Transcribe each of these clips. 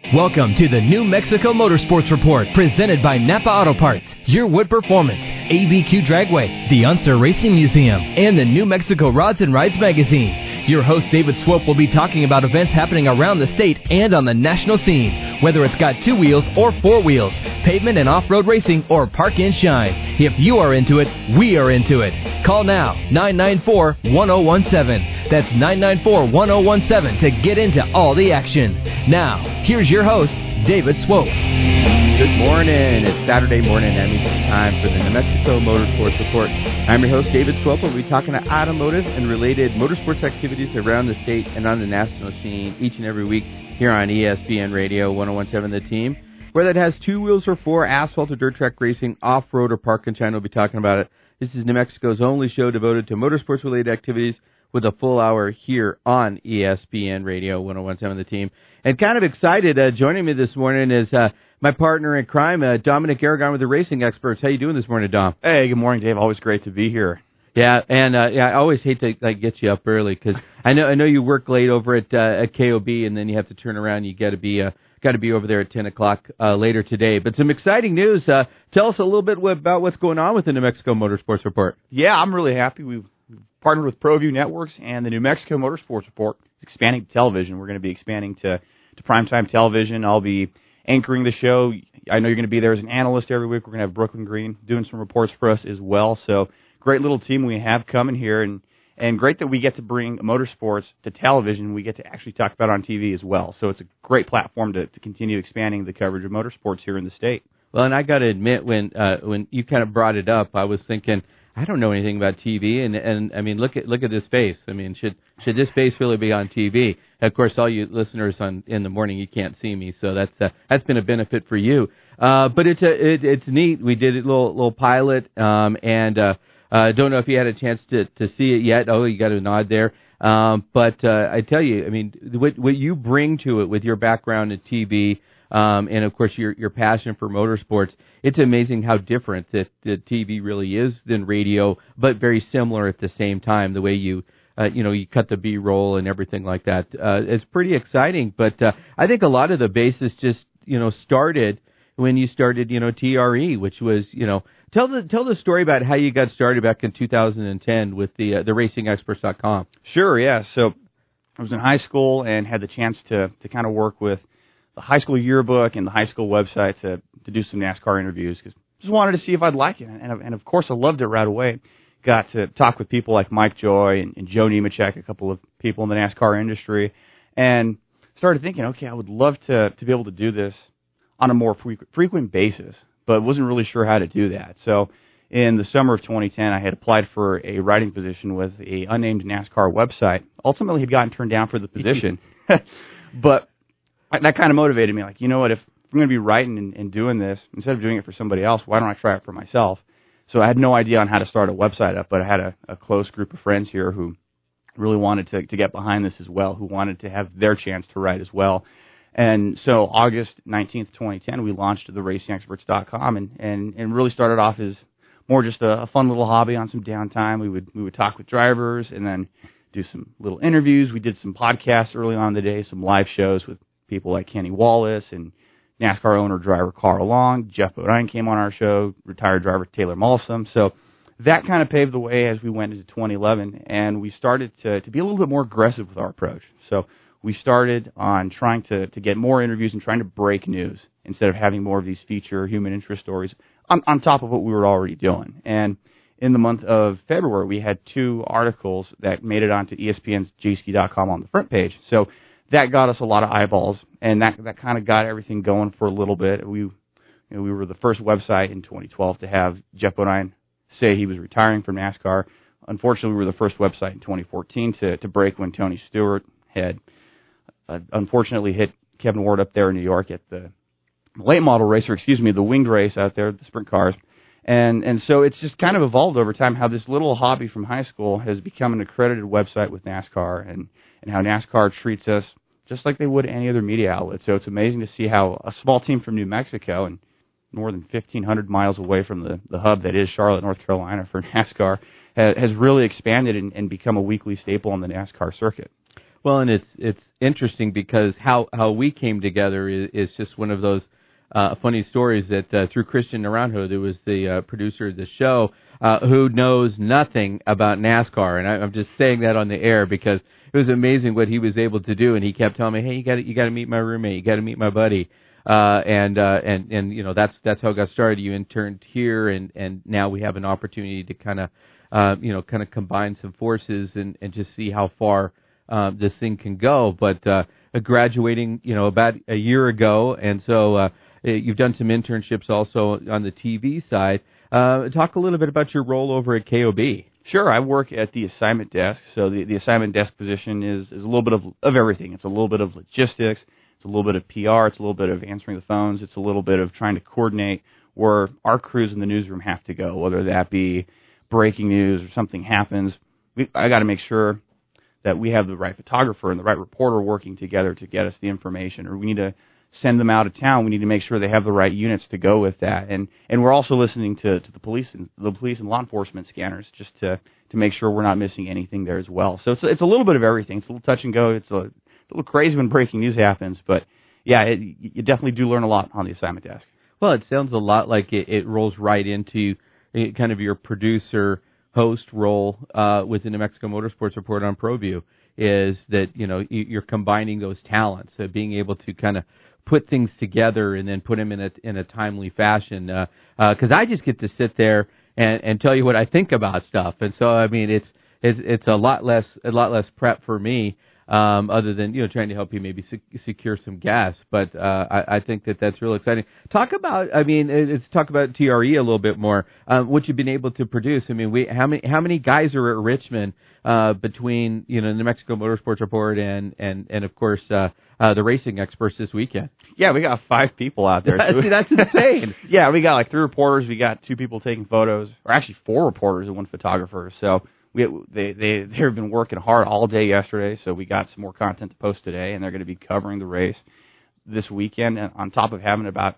Welcome to the New Mexico Motorsports Report, presented by Napa Auto Parts, Your Wood Performance, ABQ Dragway, the Unser Racing Museum, and the New Mexico Rods and Rides magazine. Your host, David Swope, will be talking about events happening around the state and on the national scene, whether it's got 2 wheels or 4 wheels, pavement and off-road racing, or park and shine. If you are into it, we are into it. Call now, 994-1017. That's 994-1017 to get into all the action. Now, here's your host, David Swope. Good morning. It's Saturday morning. That means it's time for the New Mexico Motorsports Report. I'm your host, David Swope. We'll be talking to automotive and related motorsports activities around the state and on the national scene each and every week here on ESPN Radio 1017 The Team. Whether it has 2 wheels or 4, asphalt or dirt track racing, off-road or park and shine, we'll be talking about it. This is New Mexico's only show devoted to motorsports-related activities, with a full hour here on ESPN Radio 1017 The Team. And kind of excited, joining me this morning is my partner in crime, Dominic Aragon with the Racing Experts. How you doing this morning, Dom? Hey, good morning, Dave. Always great to be here. Yeah, and I always hate to get you up early because I know you work late over at KOB, and then you have to turn around. You got to be over there at 10 o'clock later today. But some exciting news. Tell us a little bit about what's going on with the New Mexico Motorsports Report. Yeah, I'm really happy. We've partnered with ProView Networks, and the New Mexico Motorsports Report is expanding to television. We're going to be expanding to primetime television. I'll be anchoring the show. I know you're going to be there as an analyst every week. We're going to have Brooklyn Green doing some reports for us as well. So great little team we have coming here, and great that we get to bring motorsports to television. We get to actually talk about it on TV as well. So it's a great platform to continue expanding the coverage of motorsports here in the state. Well, and I got to admit, when you kind of brought it up, I was thinking, I don't know anything about TV, and I mean, look at this face. I mean, should this face really be on TV? Of course, all you listeners in the morning, you can't see me, so that's been a benefit for you. But it's neat. We did a little pilot, and don't know if you had a chance to see it yet. Oh, you got a nod there. But I tell you, I mean, what you bring to it with your background in TV. And of course your passion for motorsports, it's amazing how different that TV really is than radio, but very similar at the same time. The way you cut the B-roll and everything like that, it's pretty exciting. But I think a lot of the basis just started when you started TRE, which was tell the story about how you got started back in 2010 with the RacingExperts.com. Sure, yeah. So I was in high school and had the chance to kind of work with the high school yearbook and the high school website to do some NASCAR interviews, because just wanted to see if I'd like it. And of course, I loved it right away. Got to talk with people like Mike Joy and Joe Nemechek, a couple of people in the NASCAR industry, and started thinking, okay, I would love to be able to do this on a more frequent basis, but wasn't really sure how to do that. So in the summer of 2010, I had applied for a writing position with a unnamed NASCAR website. Ultimately, had gotten turned down for the position, but that kind of motivated me. Like, you know what, if I'm going to be writing and doing this, instead of doing it for somebody else, why don't I try it for myself? So I had no idea on how to start a website up, but I had a close group of friends here who really wanted to get behind this as well, who wanted to have their chance to write as well. And so August 19th, 2010, we launched the RacingExperts.com and really started off as more just a fun little hobby on some downtime. We would talk with drivers and then do some little interviews. We did some podcasts early on in the day, some live shows with people like Kenny Wallace and NASCAR owner-driver Carl Long. Jeff Bodine came on our show, retired driver Taylor Malsum. So that kind of paved the way as we went into 2011, and we started to be a little bit more aggressive with our approach. So we started on trying to get more interviews and trying to break news instead of having more of these feature human interest stories on top of what we were already doing. And in the month of February, we had 2 articles that made it onto ESPN's jski.com on the front page. So that got us a lot of eyeballs, and that kind of got everything going for a little bit. We were the first website in 2012 to have Jeff Bodine say he was retiring from NASCAR. Unfortunately, we were the first website in 2014 to break when Tony Stewart had unfortunately hit Kevin Ward up there in New York at the late model race, or the winged race out there, the sprint cars. And so it's just kind of evolved over time how this little hobby from high school has become an accredited website with NASCAR, and how NASCAR treats us just like they would any other media outlet. So it's amazing to see how a small team from New Mexico, and more than 1,500 miles away from the hub that is Charlotte, North Carolina for NASCAR, has really expanded and become a weekly staple on the NASCAR circuit. Well, and it's interesting because how we came together is just one of those funny stories that through Christian Naranjo, who was the producer of the show, who knows nothing about NASCAR, and I'm just saying that on the air because it was amazing what he was able to do, and he kept telling me, hey, you got to meet my roommate, you got to meet my buddy. And you know, that's how it got started. You interned here, and now we have an opportunity to kind of combine some forces and just see how far this thing can go. But graduating, about a year ago, and so you've done some internships also on the TV side. Talk a little bit about your role over at KOB. Sure, I work at the assignment desk. So the assignment desk position is a little bit of everything. It's a little bit of logistics. It's a little bit of PR. It's a little bit of answering the phones. It's a little bit of trying to coordinate where our crews in the newsroom have to go, whether that be breaking news or something happens. I got to make sure that we have the right photographer and the right reporter working together to get us the information, or we need to send them out of town. We need to make sure they have the right units to go with that. And we're also listening to the police and law enforcement scanners just to make sure we're not missing anything there as well. So it's a little bit of everything. It's a little touch and go. It's a little crazy when breaking news happens, but yeah, you definitely do learn a lot on the assignment desk. Well, it sounds a lot like it rolls right into kind of your producer host role with the New Mexico Motorsports Report on ProView, is that you're combining those talents, being able to kind of put things together and then put them in a timely fashion. Because I just get to sit there and tell you what I think about stuff, and so I mean it's a lot less prep for me. Other than trying to help you maybe secure some gas, but I think that's real exciting. Talk about TRE a little bit more. What you've been able to produce. I mean, how many guys are at Richmond between New Mexico Motorsports Report and of course the racing experts this weekend? Yeah, we got 5 people out there. So that's insane. Yeah, we got like 3 reporters. We got 2 people taking photos, or actually 4 reporters and 1 photographer. So. They've been working hard all day yesterday, so we got some more content to post today, and they're going to be covering the race this weekend. And on top of having about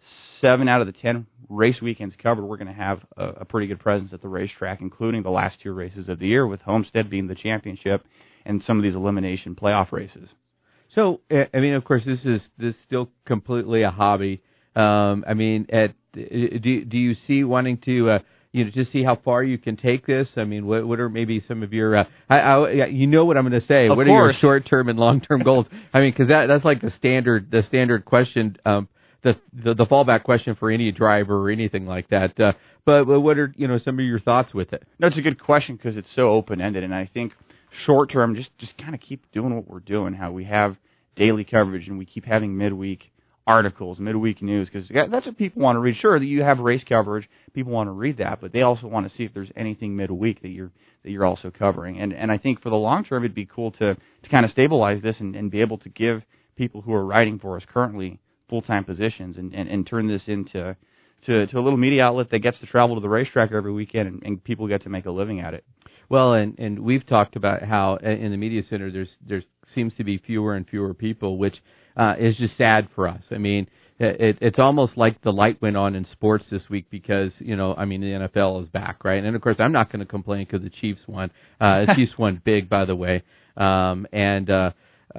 7 out of the 10 race weekends covered, we're going to have a pretty good presence at the racetrack, including the last 2 races of the year, with Homestead being the championship and some of these elimination playoff races. So, I mean, of course, this is still completely a hobby. I mean, do you see wanting to just see how far you can take this? I mean, what are maybe some of your, you know what I'm going to say. What are your short-term and long-term goals? I mean, because that's like the standard question, the fallback question for any driver or anything like that. But what are some of your thoughts with it? No, it's a good question because it's so open-ended, and I think short-term, just kind of keep doing what we're doing. How we have daily coverage and we keep having midweek articles, midweek news, because that's what people want to read. Sure, that you have race coverage, people want to read that, but they also want to see if there's anything midweek that you're also covering. And I think for the long term, it'd be cool to kind of stabilize this and be able to give people who are writing for us currently full-time positions and turn this into a little media outlet that gets to travel to the racetrack every weekend and people get to make a living at it. Well, and we've talked about how in the media center there seems to be fewer and fewer people, which is just sad for us. I mean, it's almost like the light went on in sports this week because, the NFL is back, right? And, of course, I'm not going to complain because the Chiefs won. The Chiefs won big, by the way. But at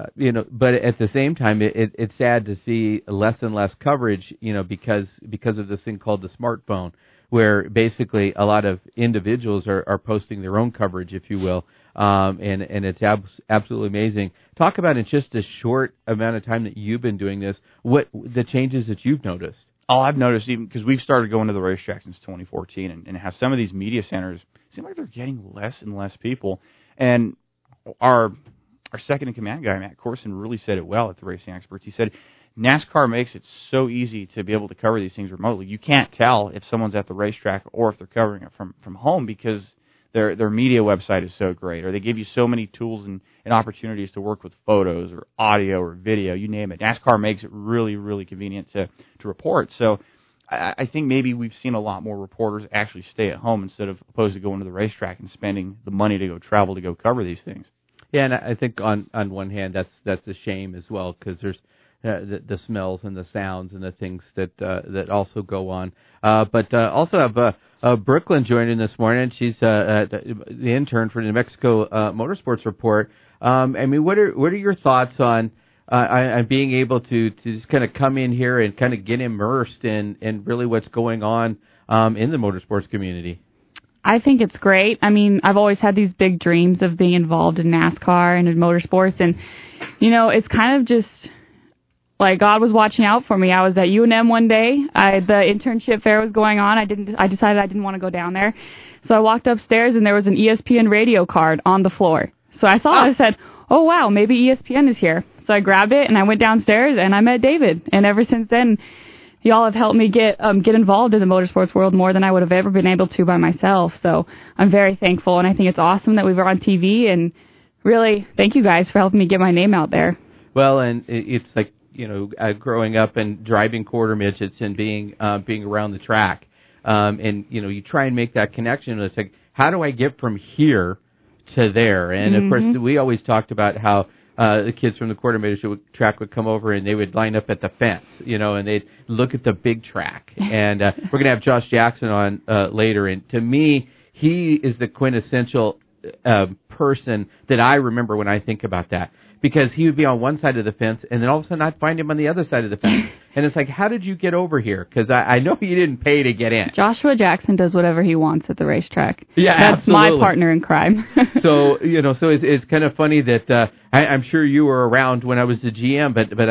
the same time, it's sad to see less and less coverage, because of this thing called the smartphone, where basically a lot of individuals are posting their own coverage, if you will, and it's absolutely amazing. Talk about in just a short amount of time that you've been doing this, what the changes that you've noticed. Oh, I've noticed, even because we've started going to the racetrack since 2014, and how some of these media centers seem like they're getting less and less people. And our second-in-command guy, Matt Corson, really said it well at the Racing Experts. He said, NASCAR makes it so easy to be able to cover these things remotely. You can't tell if someone's at the racetrack or if they're covering it from home because their media website is so great, or they give you so many tools and opportunities to work with photos or audio or video, you name it. NASCAR makes it really, really convenient to report. So I think maybe we've seen a lot more reporters actually stay at home instead of opposed to going to the racetrack and spending the money to go travel to go cover these things. Yeah, and I think on one hand that's a shame as well, because there's the smells and the sounds and the things that also go on. But also have Brooklyn joining this morning. She's the intern for the New Mexico Motorsports Report. I mean, what are your thoughts on being able to just kind of come in here and kind of get immersed in really what's going on in the motorsports community? I think it's great. I mean, I've always had these big dreams of being involved in NASCAR and in motorsports, and it's kind of just like God was watching out for me. I was at UNM one day. The internship fair was going on. I decided I didn't want to go down there, so I walked upstairs and there was an ESPN radio card on the floor. So I saw it. I said, "Oh wow, maybe ESPN is here." So I grabbed it and I went downstairs and I met David. And ever since then, y'all have helped me get involved in the motorsports world more than I would have ever been able to by myself. So I'm very thankful, and I think it's awesome that we were on TV. And really, thank you guys for helping me get my name out there. Well, and it's like growing up and driving quarter midgets and being around the track, and you try and make that connection. It's like, how do I get from here to there? And of course, we always talked about how the kids from the quarter midget track would come over and they would line up at the fence, and they'd look at the big track. And we're going to have Josh Jackson on later. And to me, he is the quintessential person that I remember when I think about that. Because he would be on one side of the fence, and then all of a sudden I'd find him on the other side of the fence. And it's like, how did you get over here? Because I know you didn't pay to get in. Joshua Jackson does whatever he wants at the racetrack. Yeah, that's absolutely. my partner in crime. So it's kind of funny that I'm sure you were around when I was the GM, but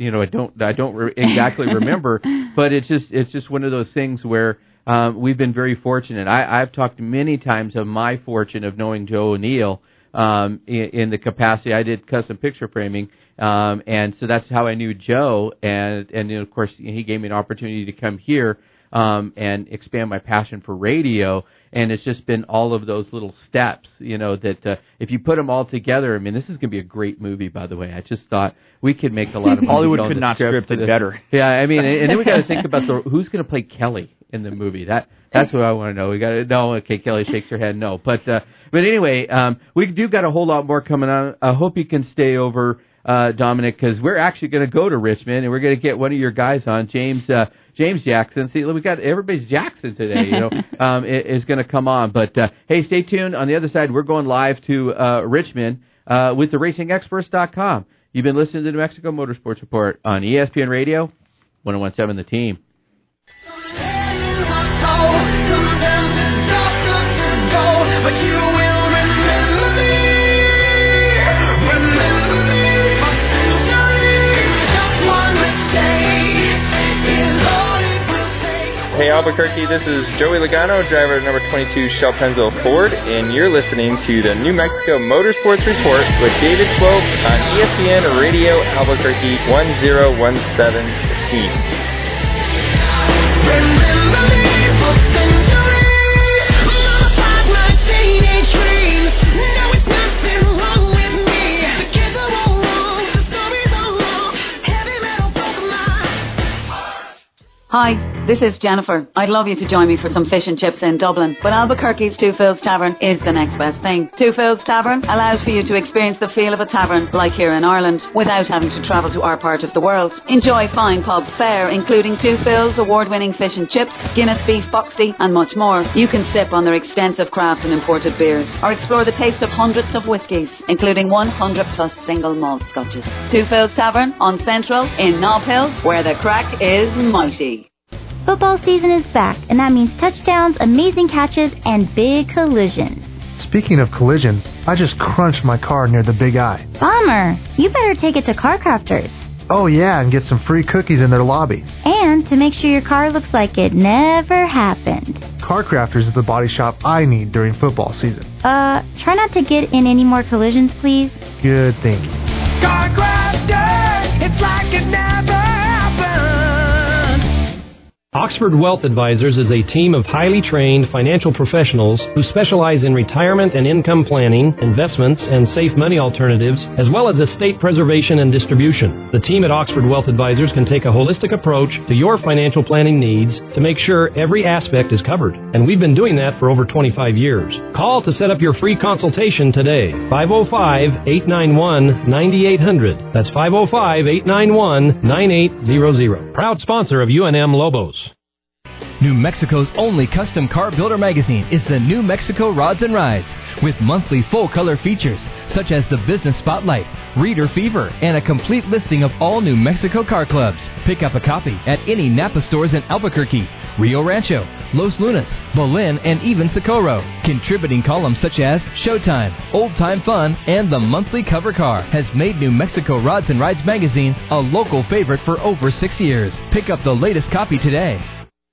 I don't exactly remember. But it's just one of those things where we've been very fortunate. I've talked many times of my fortune of knowing Joe O'Neill. In the capacity, I did custom picture framing, and so that's how I knew Joe, and of course he gave me an opportunity to come here and expand my passion for radio, and it's just been all of those little steps, that if you put them all together, I mean, this is going to be a great movie, by the way. I just thought we could make a lot of money. Hollywood could not script it better. Yeah, I mean, and then we got to think about who's going to play Kelly in the movie. That's what I want to know. We got to know. Okay, Kelly shakes her head no. But anyway, we do got a whole lot more coming on. I hope you can stay over, Dominic, because we're actually going to go to Richmond and we're going to get one of your guys on, James Jackson. See, we got everybody's Jackson today. Is going to come on. But hey, stay tuned. On the other side, we're going live to Richmond with the RacingExperts.com. You've been listening to the New Mexico Motorsports Report on ESPN Radio 101.7 The Team. But you will remember me, my century, just one mistake is all it will take. Hey Albuquerque, this is Joey Logano, driver of number 22 Shell Pennzoil Ford, and you're listening to the New Mexico Motorsports Report with David Swope on ESPN Radio Albuquerque 1017 The Team. Remember me for centuries, modified my teenage dreams. No, it's nothing wrong with me. The kids are all wrong, the stories are wrong. Heavy metal broke my heart. Hi, this is Jennifer. I'd love you to join me for some fish and chips in Dublin, but Albuquerque's Two Phil's Tavern is the next best thing. Two Phil's Tavern allows for you to experience the feel of a tavern like here in Ireland without having to travel to our part of the world. Enjoy fine pub fare, including Two Phil's award-winning fish and chips, Guinness beef boxty, and much more. You can sip on their extensive craft and imported beers, or explore the taste of hundreds of whiskies, including 100 plus single malt scotches. Two Phil's Tavern on Central in Nob Hill, where the crack is mighty. Football season is back, and that means touchdowns, amazing catches, and big collisions. Speaking of collisions, I just crunched my car near the Big I. Bummer. You better take it to Car Crafters. Oh yeah, and get some free cookies in their lobby. And to make sure your car looks like it never happened. Car Crafters is the body shop I need during football season. Try not to get in any more collisions, please. Good thinking. Car Crafters, it's like it never happened. Oxford Wealth Advisors is a team of highly trained financial professionals who specialize in retirement and income planning, investments, and safe money alternatives, as well as estate preservation and distribution. The team at Oxford Wealth Advisors can take a holistic approach to your financial planning needs to make sure every aspect is covered. And we've been doing that for over 25 years. Call to set up your free consultation today. 505-891-9800. That's 505-891-9800. Proud sponsor of UNM Lobos. New Mexico's only custom car builder magazine is the New Mexico Rods and Rides, with monthly full-color features such as the Business Spotlight, Reader Fever, and a complete listing of all New Mexico car clubs. Pick up a copy at any Napa stores in Albuquerque, Rio Rancho, Los Lunas, Belen, and even Socorro. Contributing columns such as Showtime, Old Time Fun, and the monthly cover car has made New Mexico Rods and Rides magazine a local favorite for over 6 years. Pick up the latest copy today.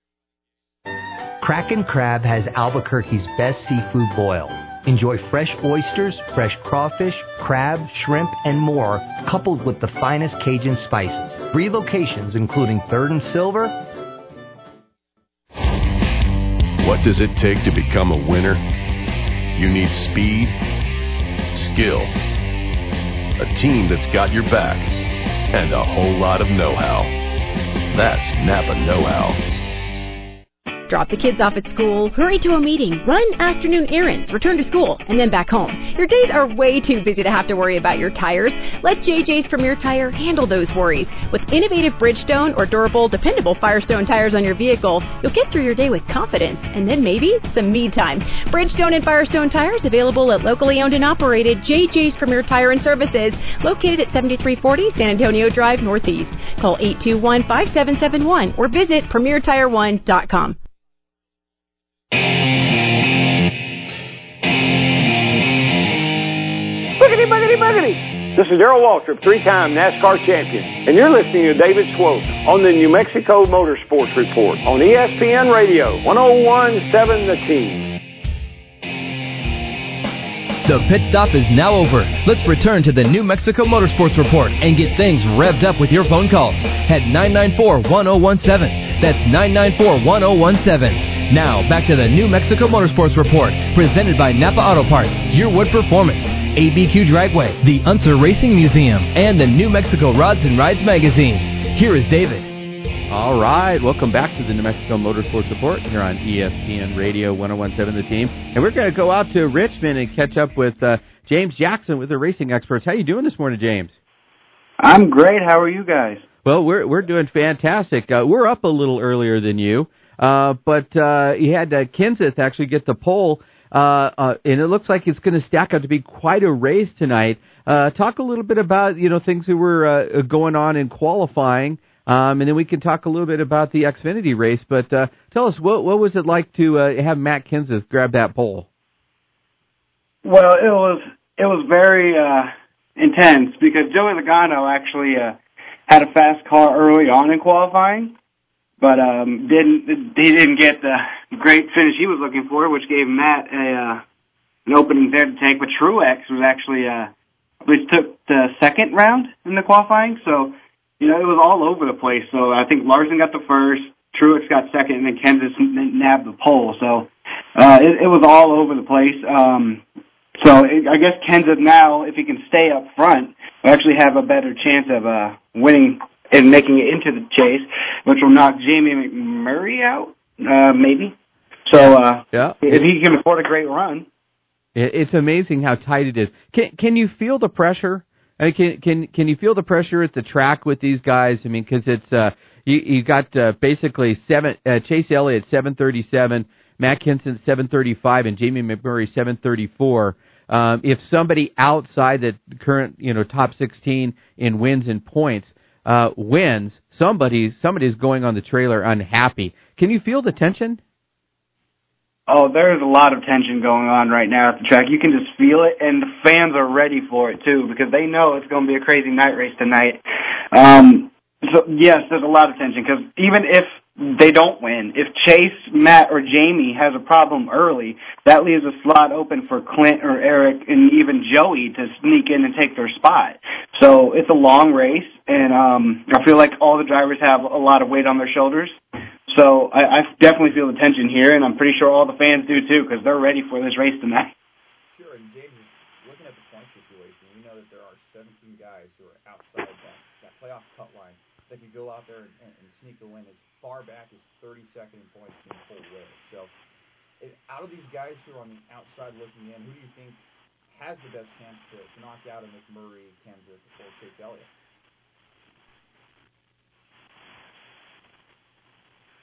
Kraken Crab has Albuquerque's best seafood boil. Enjoy fresh oysters, fresh crawfish, crab, shrimp, and more, coupled with the finest Cajun spices. 3 locations, including 3rd and Silver. What does it take to become a winner? You need speed, skill, a team that's got your back, and a whole lot of know-how. That's Napa know-how. Drop the kids off at school, hurry to a meeting, run afternoon errands, return to school, and then back home. Your days are way too busy to have to worry about your tires. Let JJ's Premier Tire handle those worries. With innovative Bridgestone or durable, dependable Firestone tires on your vehicle, you'll get through your day with confidence, and then maybe some me time. Bridgestone and Firestone tires available at locally owned and operated JJ's Premier Tire and Services, located at 7340 San Antonio Drive Northeast. Call 821-5771 or visit PremierTire1.com. Boogity, boogity, boogity. This is Darrell Waltrip, 3-time NASCAR champion, and you're listening to David Swope on the New Mexico Motorsports Report on ESPN Radio, 101.7 The Team. The pit stop is now over. Let's return to the New Mexico Motorsports Report and get things revved up with your phone calls at 994-1017. That's 994-1017. Now, back to the New Mexico Motorsports Report, presented by Napa Auto Parts, Your Wood Performance, ABQ Dragway, the Unser Racing Museum, and the New Mexico Rods and Rides magazine. Here is David. All right, welcome back to the New Mexico Motorsports Report here on ESPN Radio 101.7 The Team. And we're going to go out to Richmond and catch up with James Jackson with the racing experts. How you doing this morning, James? I'm great. How are you guys? Well, we're doing fantastic. We're up a little earlier than you, but you had Kenseth actually get the pole, and it looks like it's going to stack up to be quite a race tonight. Talk a little bit about things that were going on in qualifying. And then we can talk a little bit about the Xfinity race. But tell us, what was it like to have Matt Kenseth grab that pole? Well, it was very intense because Joey Logano actually had a fast car early on in qualifying, but didn't get the great finish he was looking for, which gave Matt an opening there to take. But Truex was actually took the second round in the qualifying, so. It was all over the place. So I think Larson got the first, Truex got second, and then Kenseth nabbed the pole. So it was all over the place. I guess Kenseth now, if he can stay up front, will actually have a better chance of winning and making it into the chase, which will knock Jamie McMurray out, maybe. So if he can afford a great run. It's amazing how tight it is. Can you feel the pressure? I mean, can you feel the pressure at the track with these guys? I mean, because it's you got basically Chase Elliott 737, Matt Kenseth 735, and Jamie McMurray 734. If somebody outside the current top 16 in wins and points wins, somebody's going on the trailer unhappy. Can you feel the tension? Oh, there's a lot of tension going on right now at the track. You can just feel it, and the fans are ready for it, too, because they know it's going to be a crazy night race tonight. So, yes, there's a lot of tension, because even if they don't win, if Chase, Matt, or Jamie has a problem early, that leaves a slot open for Clint or Eric and even Joey to sneak in and take their spot. So it's a long race, and I feel like all the drivers have a lot of weight on their shoulders. So I definitely feel the tension here, and I'm pretty sure all the fans do too, because they're ready for this race tonight. Sure, and James, looking at the point situation, we know that there are 17 guys who are outside that playoff cut line that could go out there and sneak a win as far back as 32nd in points being pulled away. So out of these guys who are on the outside looking in, who do you think has the best chance to knock out a McMurray, Kenseth, or Chase Elliott?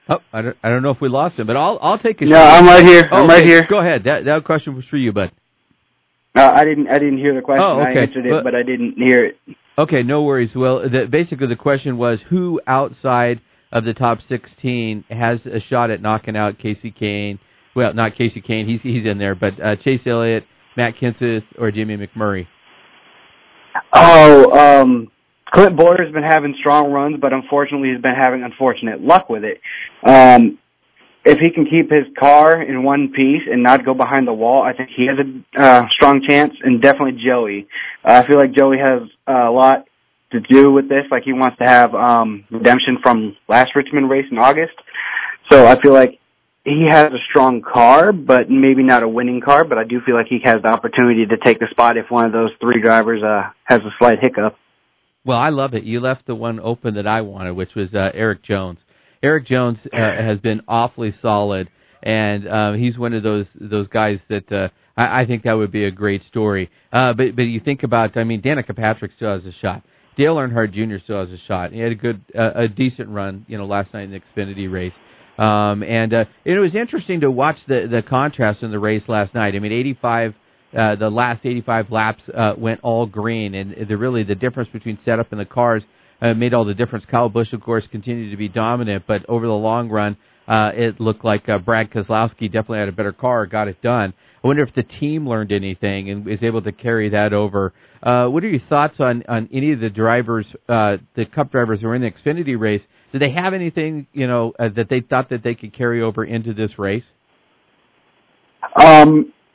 Oh, I don't know if we lost him, but I'll take a No, shot. I'm right here. I'm right okay. here. Go ahead. That question was for you, bud. I didn't hear the question. Oh, okay. I answered it, but I didn't hear it. Okay, no worries. Well, basically the question was who outside of the top 16 has a shot at knocking out Casey Kane. Well, not Casey Kane. He's in there, but Chase Elliott, Matt Kenseth, or Jimmy McMurray. Clint Boyer's been having strong runs, but unfortunately he's been having unfortunate luck with it. If he can keep his car in one piece and not go behind the wall, I think he has a strong chance, and definitely Joey. I feel like Joey has a lot to do with this. Like, he wants to have redemption from last Richmond race in August. So I feel like he has a strong car, but maybe not a winning car, but I do feel like he has the opportunity to take the spot if one of those three drivers has a slight hiccup. Well, I love it. You left the one open that I wanted, which was Eric Jones. Eric Jones has been awfully solid, and he's one of those guys that I think that would be a great story. But you think about, I mean, Danica Patrick still has a shot. Dale Earnhardt Jr. still has a shot. He had a decent run, last night in the Xfinity race. And it was interesting to watch the contrast in the race last night. I mean, the last 85 laps went all green, and the difference between setup and the cars made all the difference. Kyle Busch, of course, continued to be dominant, but over the long run, it looked like Brad Keselowski definitely had a better car, got it done. I wonder if the team learned anything and is able to carry that over. What are your thoughts on any of the drivers, the Cup drivers who were in the Xfinity race? Did they have anything, that they thought that they could carry over into this race? I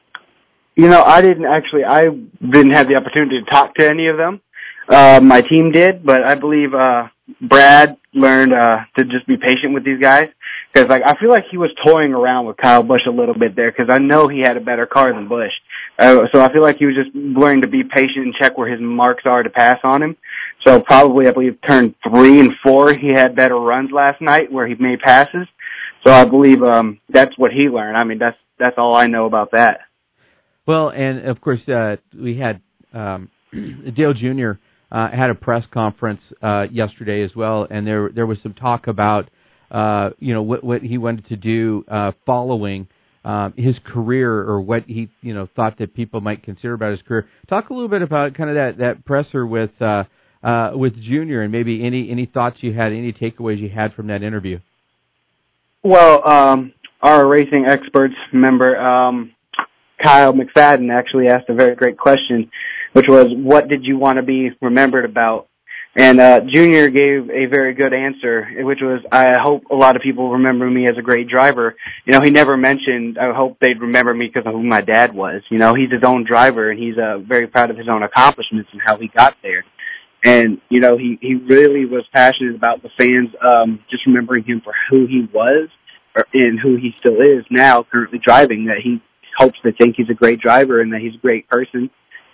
didn't have the opportunity to talk to any of them. My team did, but I believe Brad learned to just be patient with these guys, because I feel like he was toying around with Kyle Busch a little bit there, because I know he had a better car than Busch. So I feel like he was just learning to be patient and check where his marks are to pass on him. So probably, I believe, turn 3 and 4, he had better runs last night where he made passes. So I believe that's what he learned. I mean, that's all I know about that. Well, and of course, we had Dale Jr. Had a press conference yesterday as well, and there was some talk about what he wanted to do following his career, or what he thought that people might consider about his career. Talk a little bit about kind of that presser with Junior, and maybe any thoughts you had, any takeaways you had from that interview. Well, our racing experts member, Kyle McFadden, actually asked a very great question, which was, what did you want to be remembered about? And Junior gave a very good answer, which was, I hope a lot of people remember me as a great driver. He never mentioned, I hope they'd remember me because of who my dad was. He's his own driver, and he's very proud of his own accomplishments and how he got there. And, he really was passionate about the fans just remembering him for who he was and who he still is now, currently driving, that he hopes to think he's a great driver and that he's a great person.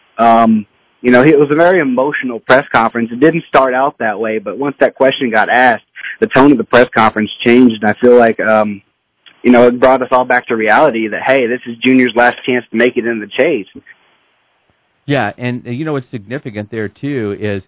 It was a very emotional press conference. It didn't start out that way, but once that question got asked, the tone of the press conference changed, and I feel like, it brought us all back to reality that, hey, this is Junior's last chance to make it in the chase. Yeah, and what's significant there too is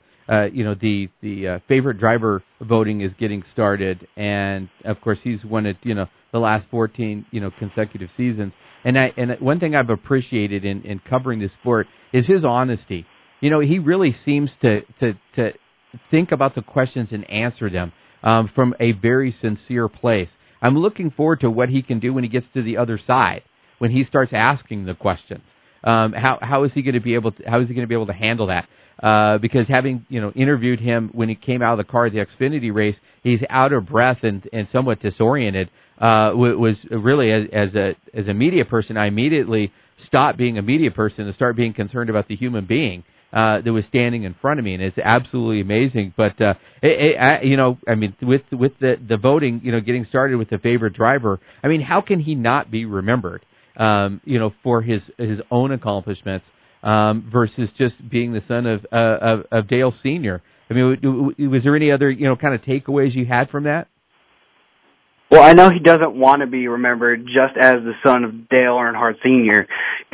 the favorite driver voting is getting started, and of course he's won it the last 14 consecutive seasons. And one thing I've appreciated in covering this sport is his honesty. He really seems to think about the questions and answer them from a very sincere place. I'm looking forward to what he can do when he gets to the other side, when he starts asking the questions. How is he going to be able to handle that? Because having interviewed him when he came out of the car at the Xfinity race, he's out of breath and somewhat disoriented. Was really as a media person, I immediately stopped being a media person and start being concerned about the human being that was standing in front of me, and it's absolutely amazing. But with the voting, getting started with the favorite driver, I mean, how can he not be remembered? For his own accomplishments versus just being the son of Dale Sr. I mean, was there any other kind of takeaways you had from that? Well, I know he doesn't want to be remembered just as the son of Dale Earnhardt Sr.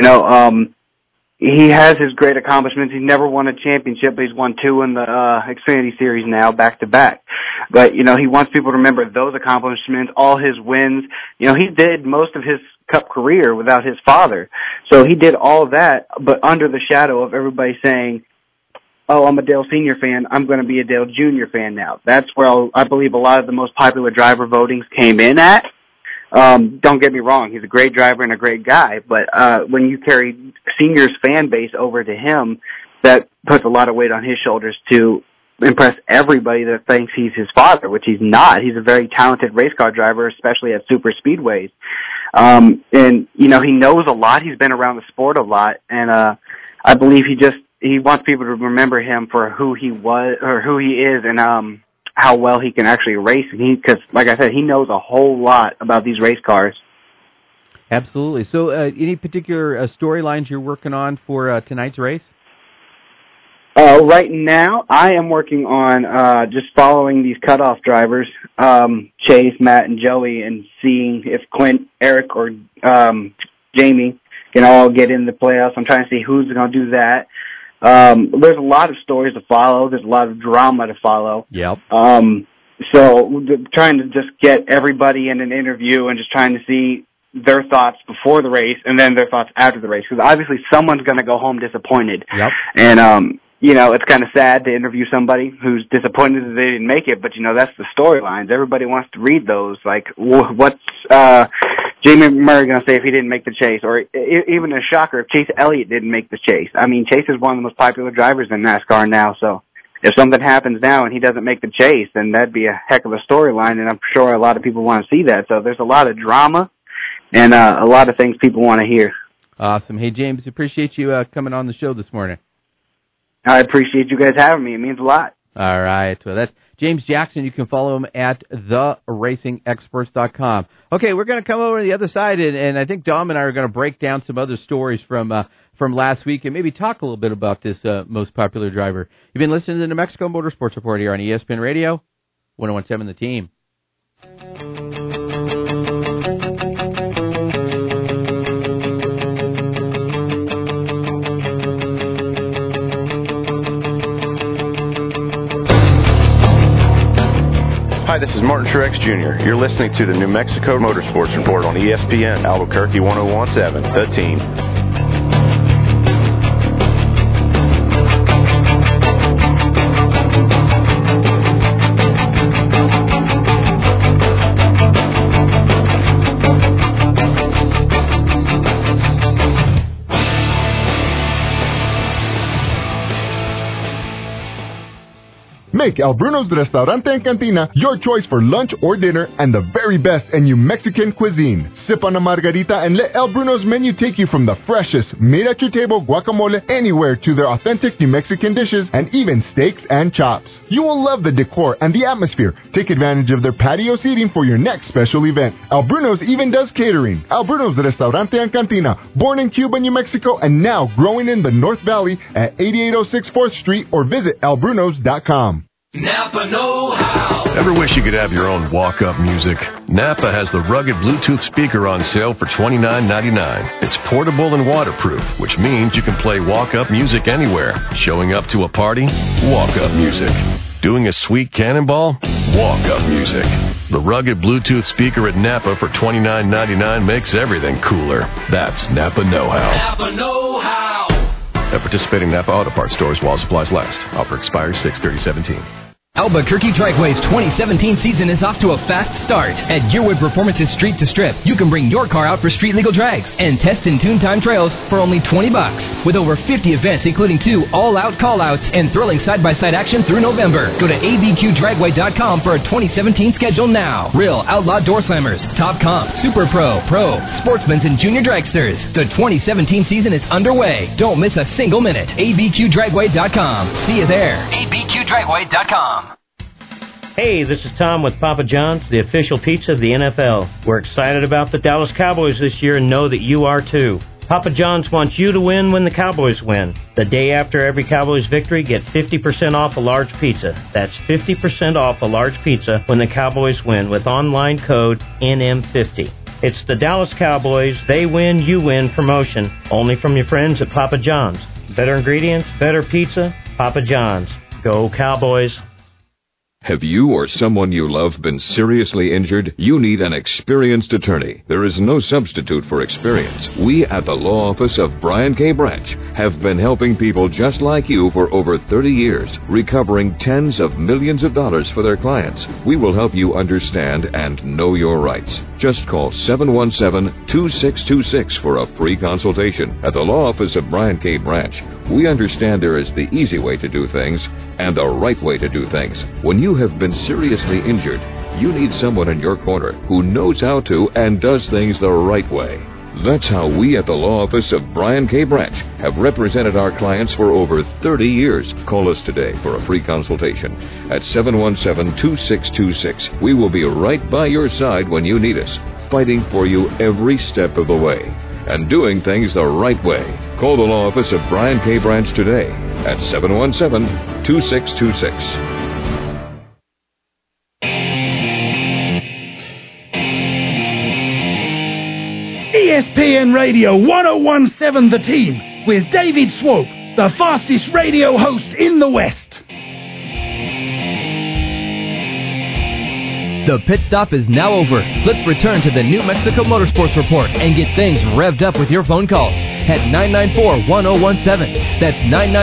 He has his great accomplishments. He's never won a championship, but he's won 2 in the Xfinity Series now, back to back. But, you know, he wants people to remember those accomplishments, all his wins. You know, he did most of his Cup career without his father. So he did all of that, but under the shadow of everybody saying, oh, I'm a Dale Sr. fan, I'm going to be a Dale Jr. fan now. That's where I believe a lot of the most popular driver votings came in at. Don't get me wrong, he's a great driver and a great guy, but when you carry Senior's fan base over to him, that puts a lot of weight on his shoulders to impress everybody that thinks he's his father, which he's not. He's a very talented race car driver, especially at super speedways. And, you know, he knows a lot. He's been around the sport a lot, and I believe he wants people to remember him for who he was or who he is, and how well he can actually race. Because, like I said, he knows a whole lot about these race cars. Absolutely. So, any particular storylines you're working on for tonight's race? Right now, I am working on just following these cutoff drivers, Chase, Matt, and Joey, and seeing if Clint, Eric, or Jamie can all get in the playoffs. I'm trying to see who's going to do that. There's a lot of stories to follow. There's a lot of drama to follow. Yep. So trying to just get everybody in an interview and just trying to see their thoughts before the race and then their thoughts after the race. Because obviously someone's going to go home disappointed. Yep. And, you know, it's kind of sad to interview somebody who's disappointed that they didn't make it, but, you know, that's the storylines. Everybody wants to read those. Like, what's Jamie Murray going to say if he didn't make the chase? Or even a shocker, if Chase Elliott didn't make the chase. I mean, Chase is one of the most popular drivers in NASCAR now, so if something happens now and he doesn't make the chase, then that'd be a heck of a storyline, and I'm sure a lot of people want to see that. So there's a lot of drama and a lot of things people want to hear. Awesome. Hey, James, appreciate you coming on the show this morning. I appreciate you guys having me. It means a lot. All right. Well, that's James Jackson. You can follow him at theracingexperts.com. Okay, we're going to come over to the other side, and I think Dom and I are going to break down some other stories from last week and maybe talk a little bit about this most popular driver. You've been listening to the New Mexico Motorsports Report here on ESPN Radio, 101.7 The Team. Hi, this is Martin Truex Jr. You're listening to the New Mexico Motorsports Report on ESPN Albuquerque 101.7, The Team. Make El Bruno's Restaurante and Cantina your choice for lunch or dinner and the very best in New Mexican cuisine. Sip on a margarita and let El Bruno's menu take you from the freshest, made-at-your-table guacamole anywhere to their authentic New Mexican dishes and even steaks and chops. You will love the decor and the atmosphere. Take advantage of their patio seating for your next special event. El Bruno's even does catering. El Bruno's Restaurante and Cantina, born in Cuba, New Mexico, and now growing in the North Valley at 8806 4th Street or visit elbrunos.com. Napa know-how. Ever wish you could have your own walk-up music? Napa has the rugged Bluetooth speaker on sale for $29.99. It's portable and waterproof, which means you can play walk-up music anywhere. Showing up to a party? Walk-up music. Doing a sweet cannonball? Walk-up music. The rugged Bluetooth speaker at Napa for $29.99 makes everything cooler. That's Napa know-how. Napa know-how. At participating Napa Auto Parts stores while supplies last. Offer expires 6/30/17. Albuquerque Dragway's 2017 season is off to a fast start. At Yearwood Performance's Street to Strip, you can bring your car out for street legal drags and test and tune time trails for only $20. With over 50 events, including 2 all-out call-outs and thrilling side-by-side action through November. Go to abqdragway.com for a 2017 schedule now. Real Outlaw Door Slammers, Top Comp, Super Pro, Sportsman's, and Junior Dragsters. The 2017 season is underway. Don't miss a single minute. abqdragway.com. See you there. abqdragway.com. Hey, this is Tom with Papa John's, the official pizza of the NFL. We're excited about the Dallas Cowboys this year and know that you are too. Papa John's wants you to win when the Cowboys win. The day after every Cowboys victory, get 50% off a large pizza. That's 50% off a large pizza when the Cowboys win with online code NM50. It's the Dallas Cowboys, they win, you win promotion, only from your friends at Papa John's. Better ingredients, better pizza, Papa John's. Go Cowboys. Have you or someone you love been seriously injured? You need an experienced attorney. There is no substitute for experience. We at the law office of Brian K. Branch have been helping people just like you for over 30 years, recovering tens of millions of dollars for their clients. We will help you understand and know your rights. Just call 717-2626 for a free consultation. At the law office of Brian K. Branch, we understand there is the easy way to do things and the right way to do things. When you have been seriously injured, you need someone in your corner who knows how to and does things the right way. That's how we at the law office of Brian K. Branch have represented our clients for over 30 years. Call us today for a free consultation at 717-2626. We will be right by your side when you need us, fighting for you every step of the way and doing things the right way. Call the law office of Brian K. Branch today at 717-2626. ESPN Radio 1017 The Team with David Swope, the fastest radio host in the West. The pit stop is now over. Let's return to the New Mexico Motorsports Report and get things revved up with your phone calls at 994-1017. That's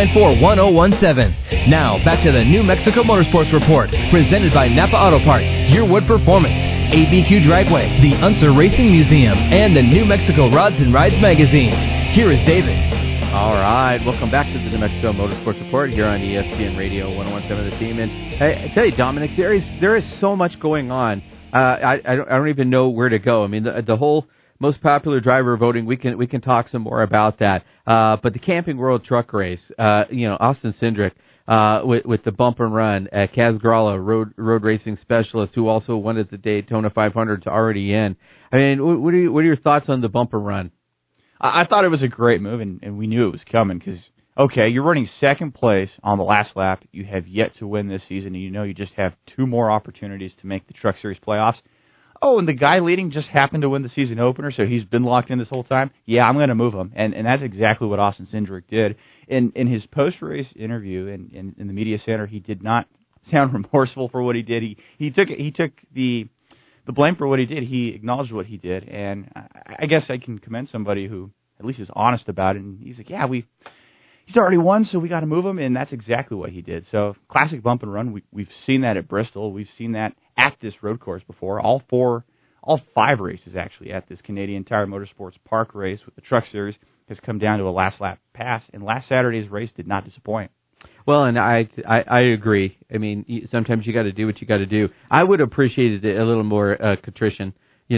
994-1017. Now, back to the New Mexico Motorsports Report, presented by Napa Auto Parts, Your Wood Performance, ABQ Dragway, the Unser Racing Museum, and the New Mexico Rods and Rides magazine. Here is David. All right, welcome back to the New Mexico Motorsports Report here on ESPN Radio 1017 The Team. And I tell you, Dominic, there is so much going on. I don't even know where to go. I mean, the whole most popular driver voting, we can talk some more about that. But the Camping World Truck Race, Austin Cindric with the bump and run, Kaz Gralla, road racing specialist, who also won at the Daytona 500, is already in. I mean, what are your thoughts on the bump and run? I thought it was a great move, and we knew it was coming because, okay, you're running second place on the last lap. You have yet to win this season, and you know you just have two more opportunities to make the Truck Series playoffs. Oh, and the guy leading just happened to win the season opener, so he's been locked in this whole time. Yeah, I'm going to move him, and that's exactly what Austin Cindric did. In his post-race interview in the media center, he did not sound remorseful for what he did. He took the blame for what he did. He acknowledged what he did, and I guess I can commend somebody who at least is honest about it. And he's like, yeah, he's already won, so we got to move him, and that's exactly what he did. So classic bump and run. We've seen that at Bristol. We've seen that at this road course before. All five races actually at this Canadian Tire Motorsports Park race with the Truck Series has come down to a last lap pass, and last Saturday's race did not disappoint. Well, and I agree. I mean, sometimes you got to do what you got to do. I would have appreciated a little more contrition,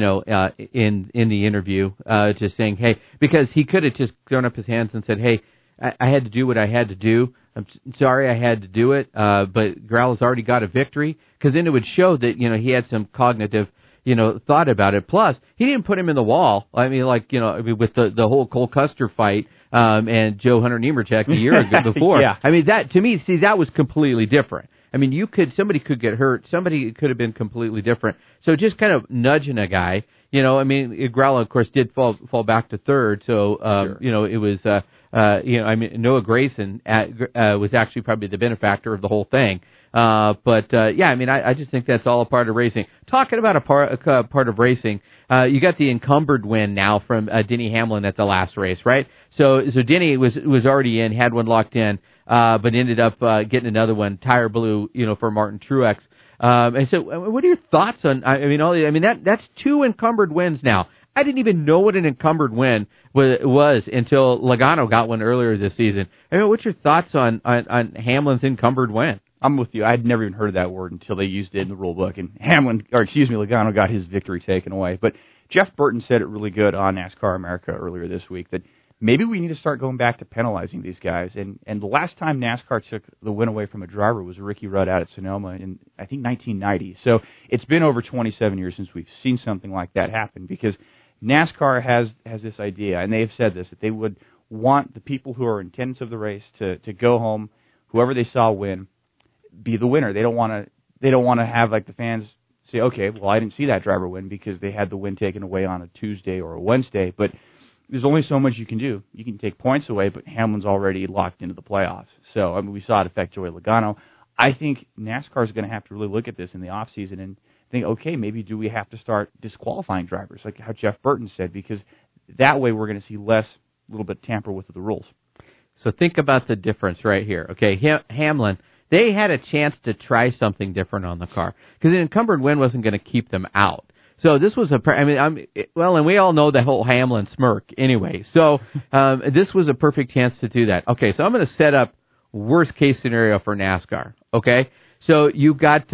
in the interview, just saying, hey, because he could have just thrown up his hands and said, hey, I had to do what I had to do. I'm sorry I had to do it, but Gralla's already got a victory, because then it would show that, he had some cognitive, thought about it. Plus, he didn't put him in the wall. I mean, with the whole Cole Custer fight, and Joe Hunter Nemechek a year ago before. Yeah. I mean, that, to me, that was completely different. I mean, somebody could get hurt. Somebody could have been completely different. So just kind of nudging a guy, Gralla, of course, did fall back to third. So, sure. It was, Noah Grayson was actually probably the benefactor of the whole thing. I just think that's all a part of racing. Talking about a part of racing, you got the encumbered win now from Denny Hamlin at the last race, right? So Denny was already in, had one locked in, but ended up getting another one, tire blew, for Martin Truex. And so, what are your thoughts on? That's two encumbered wins now. I didn't even know what an encumbered win was until Logano got one earlier this season. I mean, what's your thoughts on Hamlin's encumbered win? I'm with you. I'd never even heard of that word until they used it in the rule book, and Logano got his victory taken away. But Jeff Burton said it really good on NASCAR America earlier this week that maybe we need to start going back to penalizing these guys. And the last time NASCAR took the win away from a driver was Ricky Rudd out at Sonoma in, I think, 1990. So it's been over 27 years since we've seen something like that happen, because NASCAR has this idea, and they've said this, that they would want the people who are in attendance of the race to go home, whoever they saw win, be the winner. They don't want to have like the fans say, okay, well, I didn't see that driver win because they had the win taken away on a Tuesday or a Wednesday. But there's only so much you can do. You can take points away, but Hamlin's already locked into the playoffs. So we saw it affect Joey Logano. I think NASCAR is going to have to really look at this in the offseason and think, okay, maybe do we have to start disqualifying drivers, like how Jeff Burton said, because that way we're going to see less, a little bit tamper with the rules. So think about the difference right here. Okay, Hamlin, they had a chance to try something different on the car because an encumbered win wasn't going to keep them out. So this was and we all know the whole Hamlin smirk anyway. So this was a perfect chance to do that. Okay, so I'm going to set up worst case scenario for NASCAR. Okay, so you've got,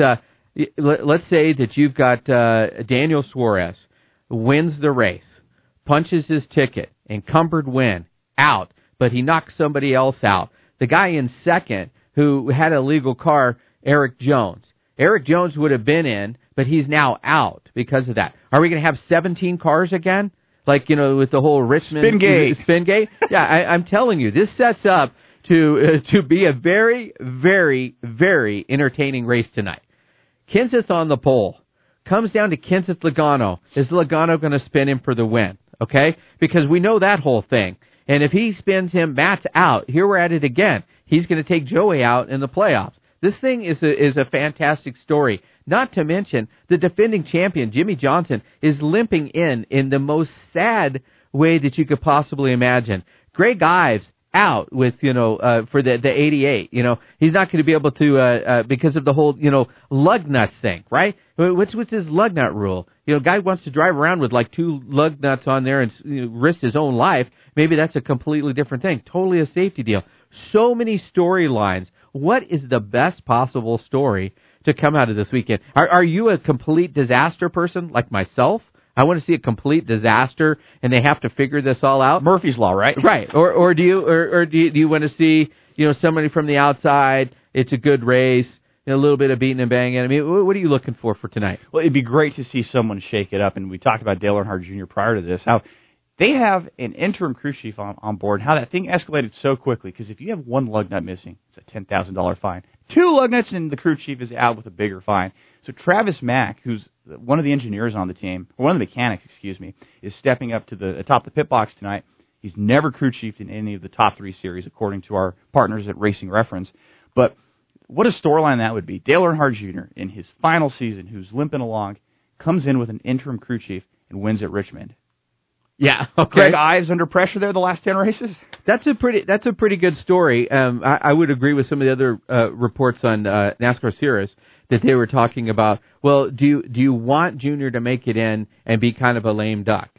let's say that you've got Daniel Suarez wins the race, punches his ticket, encumbered win, out, but he knocks somebody else out. The guy in second who had a legal car, Eric Jones. Eric Jones would have been in, but he's now out because of that. Are we going to have 17 cars again? Like, with the whole Richmond Spingate? Yeah, I'm telling you, this sets up to be a very, very, very entertaining race tonight. Kenseth on the pole. Comes down to Kenseth Logano. Is Logano going to spin him for the win? Okay? Because we know that whole thing. And if he spins him, Matt's out. Here we're at it again. He's going to take Joey out in the playoffs. This thing is a fantastic story. Not to mention, the defending champion, Jimmy Johnson, is limping in the most sad way that you could possibly imagine. Greg Ives out with, for the 88. He's not going to be able to, because of the whole, lug nuts thing, right? What's his lug nut rule? Guy wants to drive around with like 2 lug nuts on there and risk his own life. Maybe that's a completely different thing. Totally a safety deal. So many storylines. What is the best possible story to come out of this weekend? Are you a complete disaster person like myself? I want to see a complete disaster, and they have to figure this all out. Murphy's Law, right? Right. Or do you want to see somebody from the outside? It's a good race, a little bit of beating and banging. I mean, what are you looking for tonight? Well, it'd be great to see someone shake it up, and we talked about Dale Earnhardt Jr. prior to this, how they have an interim crew chief on board, how that thing escalated so quickly, because if you have 1 lug nut missing, it's a $10,000 fine. 2 lug nuts and the crew chief is out with a bigger fine. So Travis Mack, who's one of the engineers on the team, or one of the mechanics, is stepping up to the atop the pit box tonight. He's never crew chiefed in any of the top 3 series, according to our partners at Racing Reference. But what a storyline that would be. Dale Earnhardt Jr., in his final season, who's limping along, comes in with an interim crew chief and wins at Richmond. Yeah, okay. Greg Ives under pressure there the last 10 races? That's a pretty good story. I would agree with some of the other reports on NASCAR Series that they were talking about. Well, do you want Junior to make it in and be kind of a lame duck,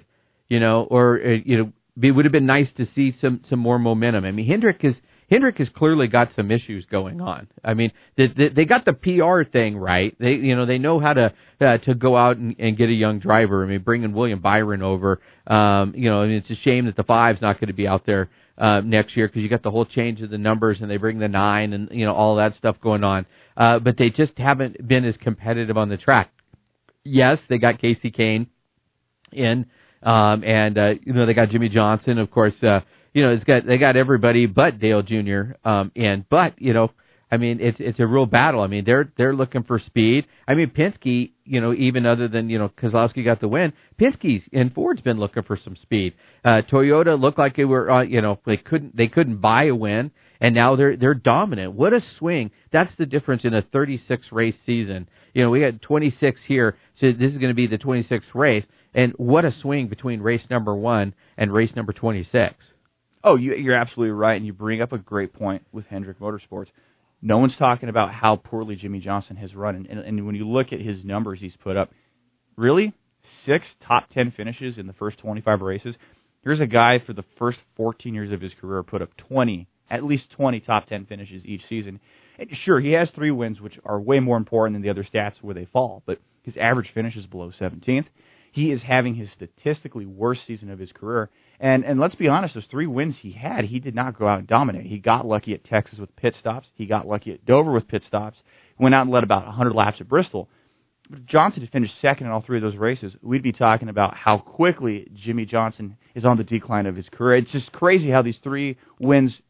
or it would have been nice to see some more momentum. I mean, Hendrick has clearly got some issues going on. I mean, they got the PR thing right. They know how to go out and get a young driver. I mean, bringing William Byron over. And it's a shame that the 5's not going to be out there next year because you got the whole change of the numbers and they bring the 9 and all that stuff going on. But they just haven't been as competitive on the track. Yes, they got Casey Kane in, and they got Jimmy Johnson, of course. They got everybody but Dale Jr. in, but I mean, it's a real battle. I mean, they're looking for speed. I mean, Penske, even other than Keselowski got the win, Penske's and Ford's been looking for some speed. Toyota looked like they were, they couldn't buy a win, and now they're dominant. What a swing! That's the difference in a 36 race season. We had 26 here, so this is going to be the 26th race, and what a swing between race number 1 and race number 26. Oh, you're absolutely right, and you bring up a great point with Hendrick Motorsports. No one's talking about how poorly Jimmy Johnson has run, and when you look at his numbers he's put up, really, 6 top 10 finishes in the first 25 races. Here's a guy for the first 14 years of his career put up at least 20 top 10 finishes each season. And sure, he has 3 wins, which are way more important than the other stats where they fall, but his average finish is below 17th. He is having his statistically worst season of his career. And let's be honest, those 3 wins he had, he did not go out and dominate. He got lucky at Texas with pit stops. He got lucky at Dover with pit stops. Went out and led about 100 laps at Bristol. But if Johnson had finished second in all 3 of those races, we'd be talking about how quickly Jimmy Johnson is on the decline of his career. It's just crazy how these 3 wins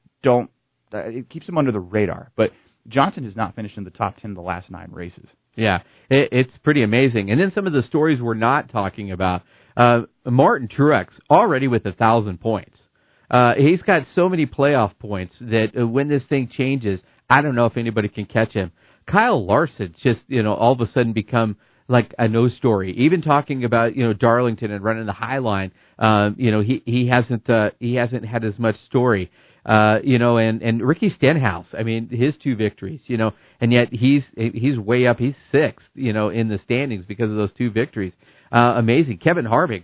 it keeps him under the radar. But Johnson has not finished in the top 10 of the last 9 races. Yeah, it's pretty amazing. And then some of the stories we're not talking about. Martin Truex already with 1,000 points. He's got so many playoff points that when this thing changes, I don't know if anybody can catch him. Kyle Larson just, all of a sudden become like a no story. Even talking about, Darlington and running the high line, he hasn't had as much story. And Ricky Stenhouse, I mean, his 2 victories, and yet he's way up. He's 6th, in the standings because of those 2 victories. Amazing. Kevin Harvick,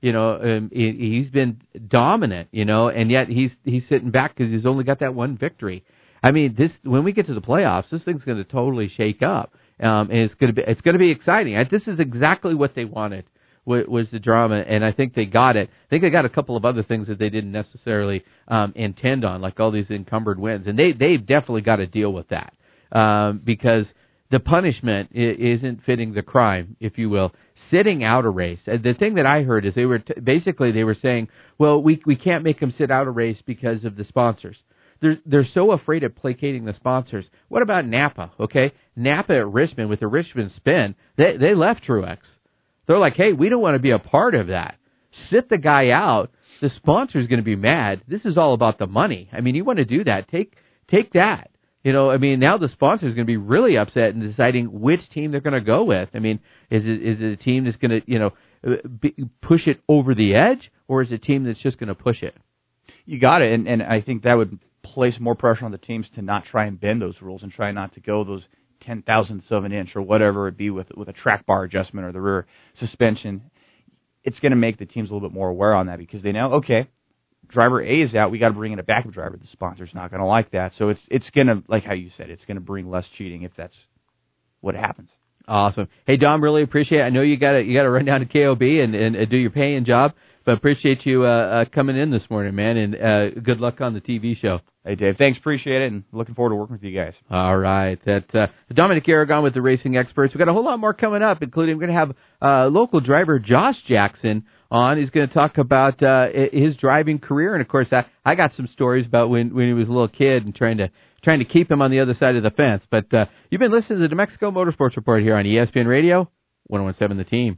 he's been dominant, and yet he's sitting back because he's only got that 1 victory. I mean, when we get to the playoffs, this thing's going to totally shake up, and it's going to be exciting. This is exactly what they wanted. Was the drama, and I think they got it. I think they got a couple of other things that they didn't necessarily intend on, like all these encumbered wins, and they've definitely got to deal with that because the punishment isn't fitting the crime, if you will. Sitting out a race. The thing that I heard is they were saying, well, we can't make them sit out a race because of the sponsors. They're so afraid of placating the sponsors. What about Napa? Okay, Napa at Richmond with the Richmond spin, they left Truex. They're like, hey, we don't want to be a part of that. Sit the guy out. The sponsor's going to be mad. This is all about the money. I mean, you want to do that, take that. Now the sponsor's going to be really upset in deciding which team they're going to go with. I mean, is it a team that's going to, push it over the edge, or is it a team that's just going to push it? You got it, and I think that would place more pressure on the teams to not try and bend those rules and try not to go those 10,000ths of an inch or whatever it be with a track bar adjustment or the rear suspension. It's going to make the teams a little bit more aware on that because they know, okay, driver A is out, we got to bring in a backup driver. The sponsor's not going to like that. So it's going to, like how you said, it's going to bring less cheating if that's what happens. Awesome. Hey, Dom, really appreciate it. I know you got to run down to KOB and do your paying job, but appreciate you coming in this morning, man, and good luck on the TV show. Hey, Dave, thanks. Appreciate it, and looking forward to working with you guys. All right. Dominic Aragon with the Racing Experts. We've got a whole lot more coming up, including we're going to have local driver Josh Jackson on. He's going to talk about his driving career, and, of course, I got some stories about when he was a little kid and trying to keep him on the other side of the fence. But you've been listening to the New Mexico Motorsports Report here on ESPN Radio, 101.7 The Team.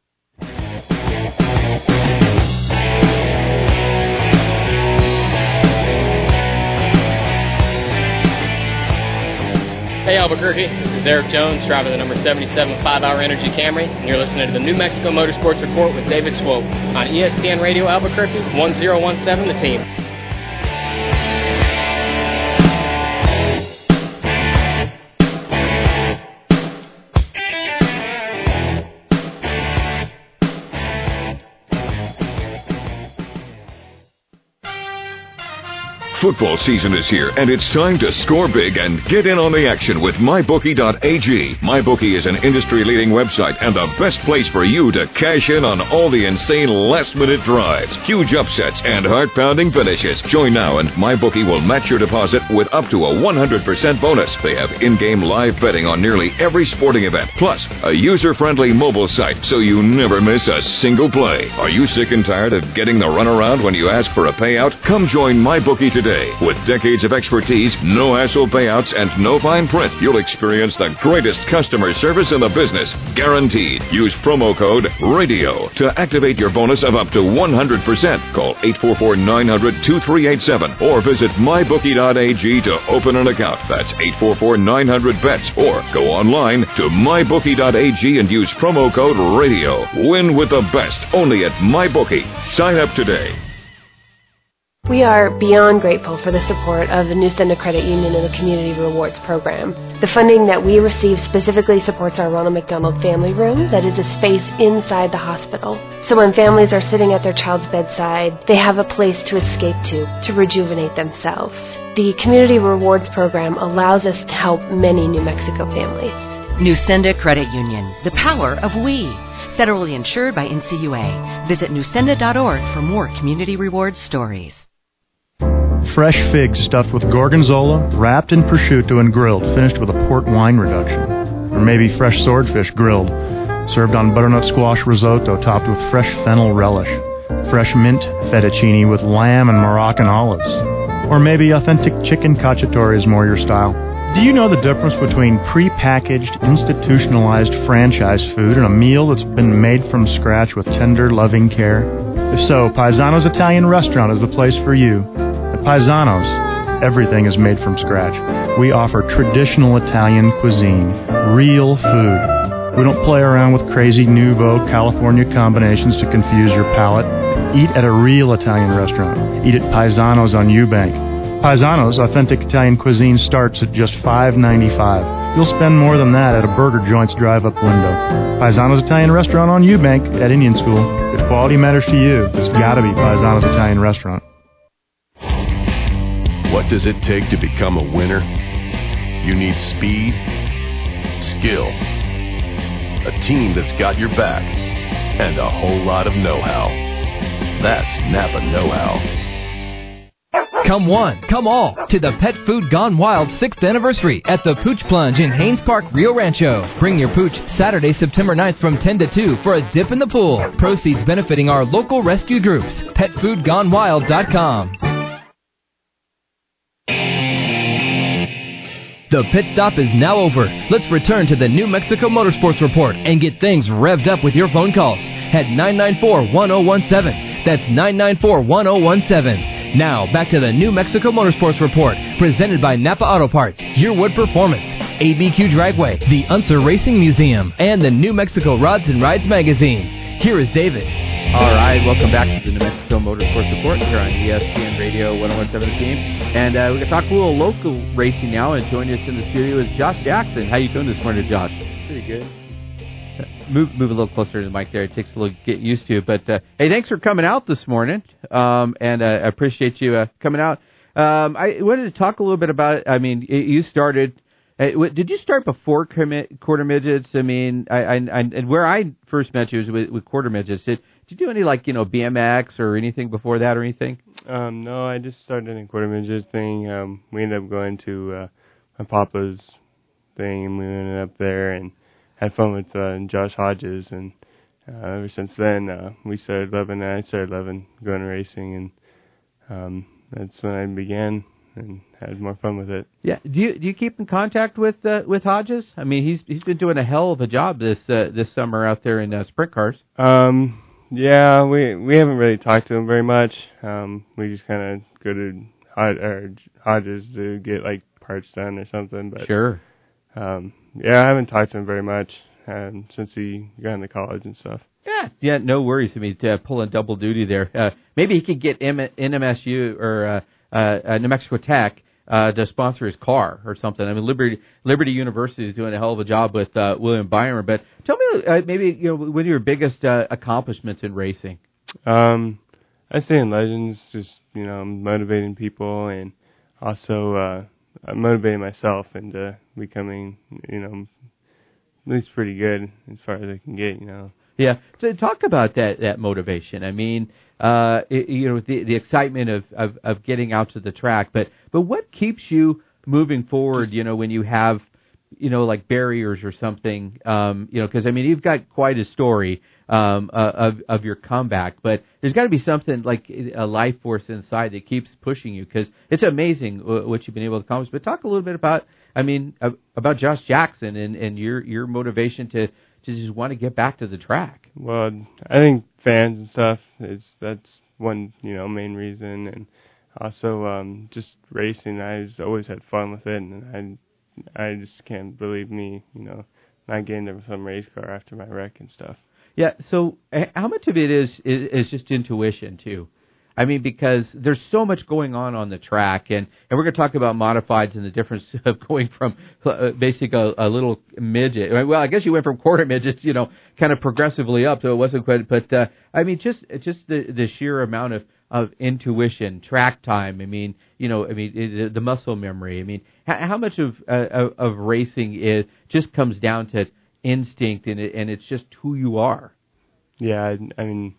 Hey Albuquerque, this is Eric Jones, driver of the number 77 5-Hour Energy Camry, and you're listening to the New Mexico Motorsports Report with David Swope on ESPN Radio Albuquerque, 1017 The Team. Football season is here, and it's time to score big and get in on the action with MyBookie.ag. MyBookie is an industry-leading website and the best place for you to cash in on all the insane last-minute drives, huge upsets, and heart-pounding finishes. Join now, and MyBookie will match your deposit with up to a 100% bonus. They have in-game live betting on nearly every sporting event, plus a user-friendly mobile site so you never miss a single play. Are you sick and tired of getting the runaround when you ask for a payout? Come join MyBookie today. With decades of expertise, no hassle payouts, and no fine print, you'll experience the greatest customer service in the business, guaranteed. Use promo code RADIO to activate your bonus of up to 100%. Call 844-900-2387 or visit mybookie.ag to open an account. That's 844-900-BETS or go online to mybookie.ag and use promo code RADIO. Win with the best only at MyBookie. Sign up today. We are beyond grateful for the support of the New Stenda Credit Union and the Community Rewards Program. The funding that we receive specifically supports our Ronald McDonald Family Room, that is a space inside the hospital. So when families are sitting at their child's bedside, they have a place to escape to rejuvenate themselves. The Community Rewards Program allows us to help many New Mexico families. New Stenda Credit Union, the power of we. Federally insured by NCUA. Visit newstenda.org for more community rewards stories. Fresh figs stuffed with gorgonzola, wrapped in prosciutto and grilled, finished with a port wine reduction. Or maybe fresh swordfish grilled, served on butternut squash risotto topped with fresh fennel relish. Fresh mint fettuccine with lamb and Moroccan olives. Or maybe authentic chicken cacciatore is more your style. Do you know the difference between pre-packaged, institutionalized franchise food and a meal that's been made from scratch with tender, loving care? If so, Paisano's Italian Restaurant is the place for you. At Paisano's, everything is made from scratch. We offer traditional Italian cuisine, real food. We don't play around with crazy nouveau California combinations to confuse your palate. Eat at a real Italian restaurant. Eat at Paisano's on Eubank. Paisano's authentic Italian cuisine starts at just $5.95. You'll spend more than that at a burger joint's drive-up window. Paisano's Italian Restaurant on Eubank at Indian School. If quality matters to you, it's gotta be Paisano's Italian Restaurant. What does it take to become a winner? You need speed, skill, a team that's got your back, and a whole lot of know-how. That's Napa know-how. Come one, come all to the Pet Food Gone Wild 6th anniversary at the Pooch Plunge in Haynes Park, Rio Rancho. Bring your pooch Saturday, September 9th from 10 to 2 for a dip in the pool. Proceeds benefiting our local rescue groups. PetFoodGoneWild.com. The pit stop is now over. Let's return to the New Mexico Motorsports Report and get things revved up with your phone calls at 994-1017. That's 994-1017. Now, back to the New Mexico Motorsports Report, presented by Napa Auto Parts, Your Wood Performance, ABQ Dragway, the Unser Racing Museum, and the New Mexico Rods and Rides Magazine. Here is David. All right, welcome back to the New Mexico Motorsports Report here on ESPN Radio 101.7 The Team. And we're going to talk a little local racing now, and joining us in the studio is Josh Jackson. How you doing this morning, Josh? Pretty good. Move a little closer to the mic there. It takes a little to get used to. But, hey, thanks for coming out this morning, and I appreciate you coming out. I wanted to talk a little bit about, I mean, you started, did you start before quarter midgets? I mean, and where I first met you was with quarter midgets. Did you do any, like, BMX or anything before that or anything? No, I just started a quarter midget thing. We ended up going to my papa's thing, and we ended up there and had fun with Josh Hodges, and ever since then I started loving going racing, and that's when I began and had more fun with it. Yeah. Do you keep in contact with Hodges? I mean, he's been doing a hell of a job this summer out there in sprint cars. Yeah, we haven't really talked to him very much. We just kind of go to Hodges to get like parts done or something. But sure. Yeah, I haven't talked to him very much since he got into college and stuff. Yeah, no worries. I mean, pulling double duty there. Maybe he could get NMSU or New Mexico Tech to sponsor his car or something. I mean, Liberty University is doing a hell of a job with William Byron. But tell me, maybe what are your biggest accomplishments in racing? I say in Legends, just motivating people and also motivating myself into becoming, at least pretty good as far as I can get, Yeah. So talk about that motivation. I mean, the excitement of getting out to the track, but what keeps you moving forward, when you have, like barriers or something, because I mean, you've got quite a story of your comeback, but there's got to be something like a life force inside that keeps pushing you, because it's amazing what you've been able to accomplish. But talk a little bit about Josh Jackson and your motivation to just want to get back to the track. Well, I think fans and stuff that's one main reason, and also just racing. I just always had fun with it, and I just can't believe me not getting to some race car after my wreck and stuff. Yeah, so how much of it is just intuition, too? I mean, because there's so much going on the track, and we're going to talk about modifieds and the difference of going from basically a little midget. Well, I guess you went from quarter midgets, kind of progressively up, so it wasn't quite. But I mean, just the sheer amount of intuition, track time. I mean, the muscle memory. I mean, how much of racing just comes down to instinct, and it's just who you are. Yeah, I mean,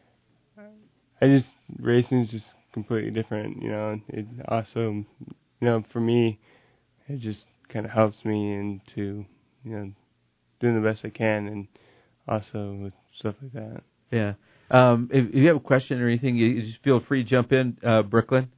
racing is just completely different, It also, for me, it just kind of helps me into, doing the best I can, and also with stuff like that. Yeah. If you have a question or anything, you just feel free to jump in, Brooklyn.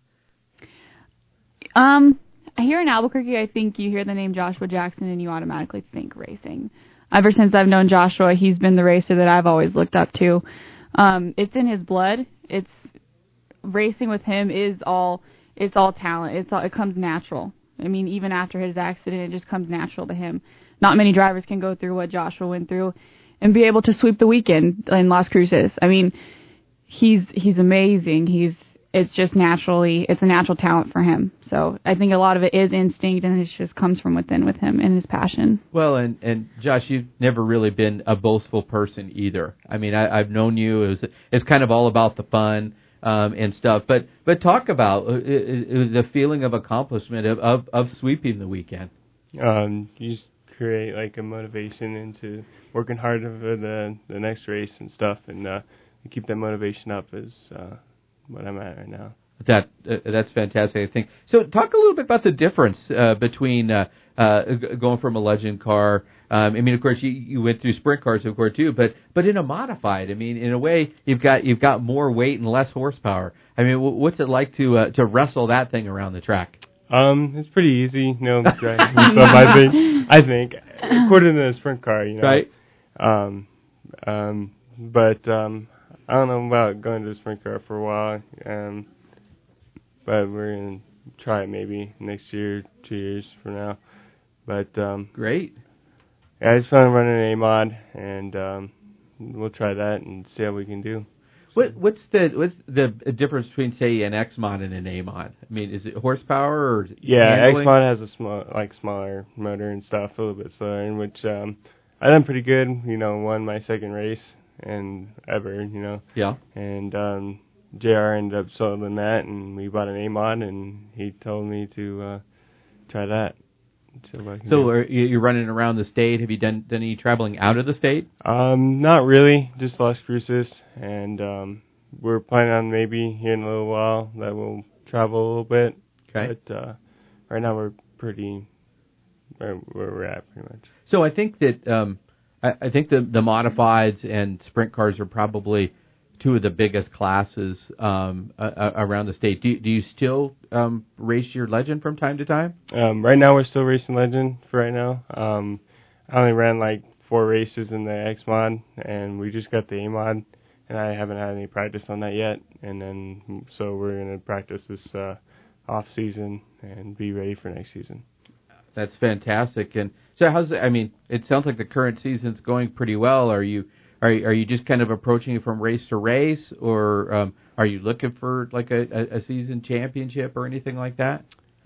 Here in Albuquerque, I think you hear the name Joshua Jackson and you automatically think racing. Ever since I've known Joshua, he's been the racer that I've always looked up to. It's in his blood. Racing with him is all talent. It comes natural. I mean, even after his accident, it just comes natural to him. Not many drivers can go through what Joshua went through and be able to sweep the weekend in Las Cruces. I mean, he's amazing. It's a natural talent for him. So I think a lot of it is instinct, and it just comes from within with him and his passion. Well, and Josh, you've never really been a boastful person either. I mean, I've known you. It's kind of all about the fun and stuff. But talk about the feeling of accomplishment of sweeping the weekend. You just create like a motivation into working harder for the next race and stuff, and keep that motivation up is what I'm at right now. That's fantastic, I think. So talk a little bit about the difference between going from a legend car. I mean, of course, you went through sprint cars, of course, too, but in a modified. I mean, in a way, you've got more weight and less horsepower. I mean, what's it like to wrestle that thing around the track? It's pretty easy, driving stuff. I think, according to the sprint car, Right. But I don't know about going to the sprint car for a while. But we're gonna try it maybe next year, 2 years from now. But great. Yeah, I just found running an A-mod, and we'll try that and see how we can do. What's the difference between, say, an X-mod and an A-mod? I mean, is it horsepower or handling? X-mod has a smaller motor and stuff, a little bit slower, in which I done pretty good. Won my second race and ever. Yeah. And JR ended up selling that, and we bought an A-mod, and he told me to try that. So are you running around the state? Have you done any traveling out of the state? Not really, just Las Cruces, and we're planning on maybe here in a little while that we'll travel a little bit. Okay. But right now we're pretty where we're at, pretty much. So I think that I think the modifieds and sprint cars are probably two of the biggest classes around the state. Do you still race your legend from time to time? Right now we're still racing legend for right now. I only ran like 4 races in the X mod, and we just got the A mod, and I haven't had any practice on that yet. And then so we're gonna practice this off season and be ready for next season. That's fantastic. And so how's it? I mean, it sounds like the current season's going pretty well. Are you just kind of approaching it from race to race, or are you looking for like a season championship or anything like that?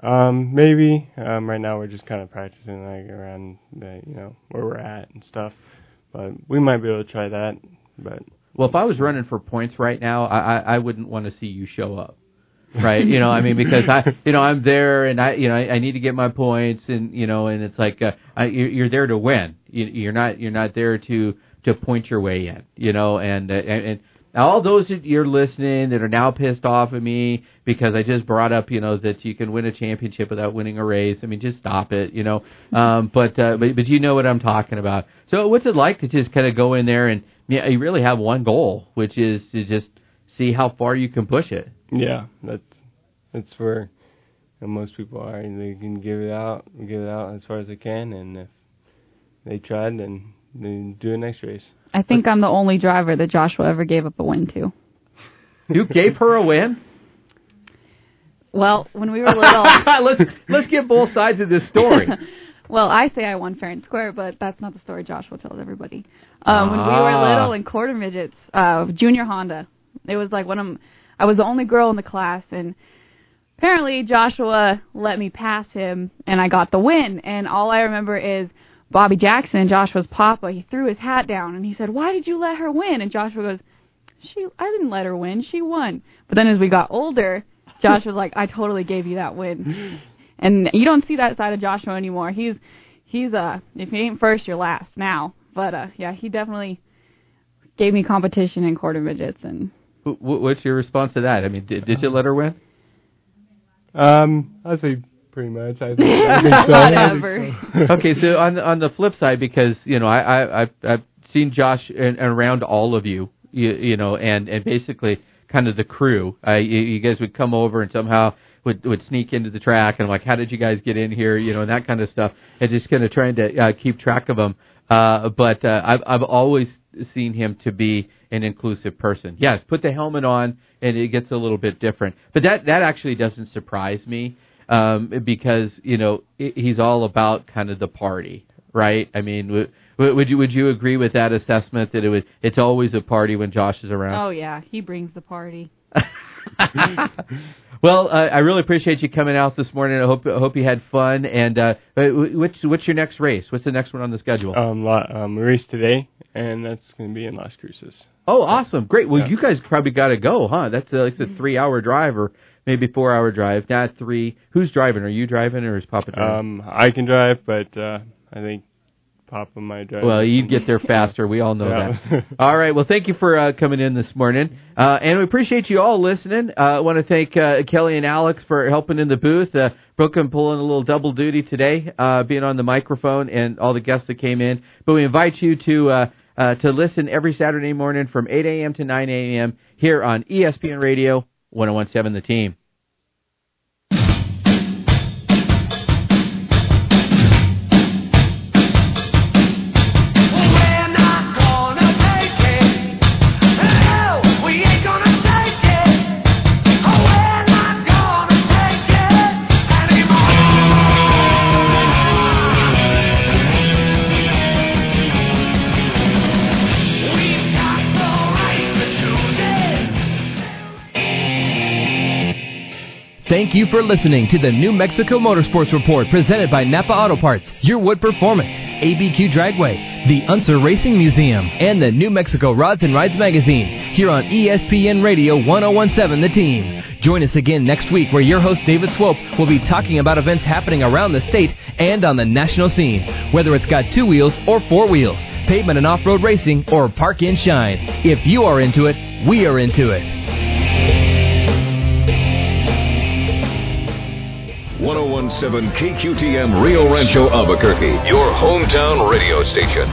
Maybe. Right now we're just kind of practicing like around where we're at and stuff. But we might be able to try that. But well, if I was running for points right now, I wouldn't want to see you show up. Right, I mean, because I'm there and I need to get my points, and and it's like you're there to win. You're not there to point your way in, and all those that you're listening that are now pissed off at me because I just brought up, that you can win a championship without winning a race. I mean, just stop it, but you know what I'm talking about. So what's it like to just kind of go in there and you really have one goal, which is to just see how far you can push it. Yeah, that's where most people are, and they can give it out as far as they can, and if they tried, then they do a next race. I think I'm the only driver that Joshua ever gave up a win to. You gave her a win? Well, when we were little... Let's get both sides of this story. Well, I say I won fair and square, but that's not the story Joshua tells everybody. When we were little in quarter midgets, junior Honda, it was like I was the only girl in the class, and apparently Joshua let me pass him, and I got the win. And all I remember is Bobby Jackson, Joshua's papa, he threw his hat down, and he said, "Why did you let her win?" And Joshua goes, I didn't let her win. She won. But then as we got older, Josh was like, "I totally gave you that win." And you don't see that side of Joshua anymore. He's if he ain't first, you're last now. But yeah, he definitely gave me competition in quarter midgets. And what's your response to that? I mean, did you let her win? I'd say pretty much. I think so. Whatever. Okay, so on the flip side, because I've seen Josh and around all of you, and basically kind of the crew. You guys would come over and somehow would sneak into the track, and I'm like, how did you guys get in here? And that kind of stuff, and just kind of trying to keep track of them. But I've always seen him to be an inclusive person. Yes, put the helmet on, and it gets a little bit different. But that actually doesn't surprise me. because he's all about kind of the party, right? I mean, would you agree with that assessment that it's always a party when Josh is around? Oh yeah, he brings the party. Well, I really appreciate you coming out this morning. I hope you had fun. And what's your next race? What's the next one on the schedule? We race today, and that's going to be in Las Cruces. Oh, awesome! Great. Well, you guys probably got to go, huh? That's like a 3-hour drive or maybe 4-hour drive. Not 3. Who's driving? Are you driving or is Papa driving? I can drive, but I think Papa might drive. Well, you'd get there faster. We all know that. All right. Well, thank you for coming in this morning. And we appreciate you all listening. I want to thank Kelly and Alex for helping in the booth. Brooklyn pulling a little double duty today, being on the microphone, and all the guests that came in. But we invite you to listen every Saturday morning from 8 a.m. to 9 a.m. here on ESPN Radio 101.7 The Team. Thank you for listening to the New Mexico Motorsports Report presented by Napa Auto Parts, Your Wood Performance, ABQ Dragway, the Unser Racing Museum, and the New Mexico Rods and Rides Magazine here on ESPN Radio 101.7 The Team. Join us again next week where your host David Swope will be talking about events happening around the state and on the national scene, whether it's got 2 wheels or 4 wheels, pavement and off-road racing, or park and shine. If you are into it, we are into it. 101.7 KQTM Rio Rancho Albuquerque, your hometown radio station.